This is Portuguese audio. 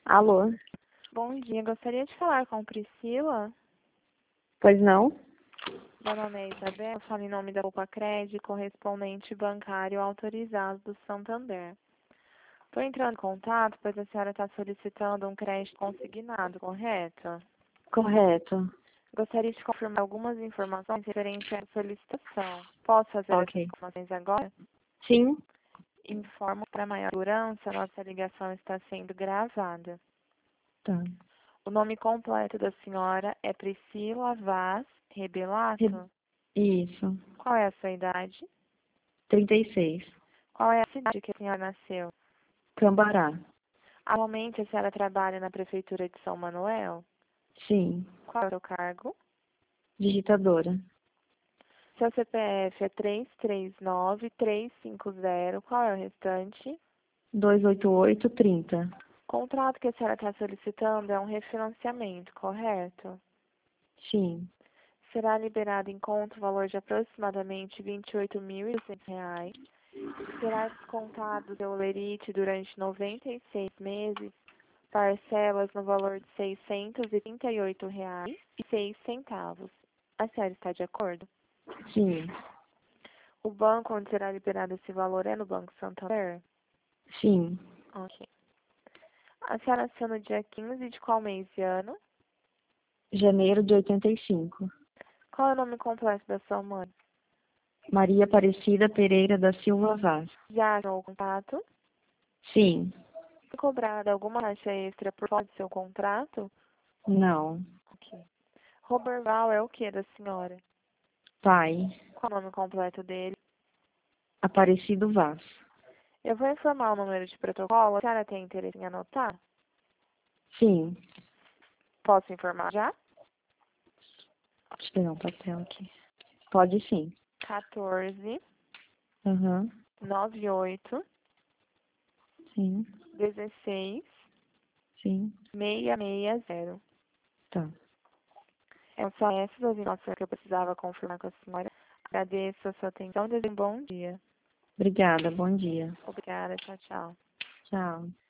Alô? Bom dia, gostaria de falar com Priscila. Pois não? Meu nome é Isabel, falo em nome da Opa Cred, correspondente bancário autorizado do Santander. Estou entrando em contato, pois a senhora está solicitando um crédito consignado, correto? Correto. Gostaria de confirmar algumas informações referentes à solicitação. Posso fazer essas Ok. informações agora? Sim? Informo para maior segurança, nossa ligação está sendo gravada. Tá. O nome completo da senhora é Priscila Vaz Rebelato? Isso. Qual é a sua idade? 36. Qual é a cidade que a senhora nasceu? Cambará. Atualmente a senhora trabalha na Prefeitura de São Manuel? Sim. Qual é o seu cargo? Digitadora. Seu CPF é 339350. Qual é o restante? 28830. O contrato que a senhora está solicitando é um refinanciamento, correto? Sim. Será liberado em conta o valor de aproximadamente R$ 28.200. Será descontado do seu lerite durante 96 meses, parcelas no valor de R$ 638,06. A senhora está de acordo? Sim. O banco onde será liberado esse valor é no Banco Santander? Sim. Ok. A senhora nasceu no dia 15 de qual mês e ano? Janeiro de 85. Qual é o nome completo da sua mãe? Maria Aparecida Pereira da Silva Vaz. Já achou o contato? Sim. Foi cobrada alguma taxa extra por fora do seu contrato? Não. Ok. Roberval é o que da senhora? Pai. Qual é o nome completo dele? Aparecido Vaz. Eu vou informar o número de protocolo. A senhora tem interesse em anotar? Sim. Posso informar já? Deixa eu pegar um papel aqui. Pode sim. 14 Aham. 98 Sim. 16 Sim. 660. Tá. Só essas as informações que eu precisava confirmar com a senhora. Agradeço a sua atenção e desejo um bom dia. Obrigada. Bom dia. Obrigada. Tchau, tchau. Tchau.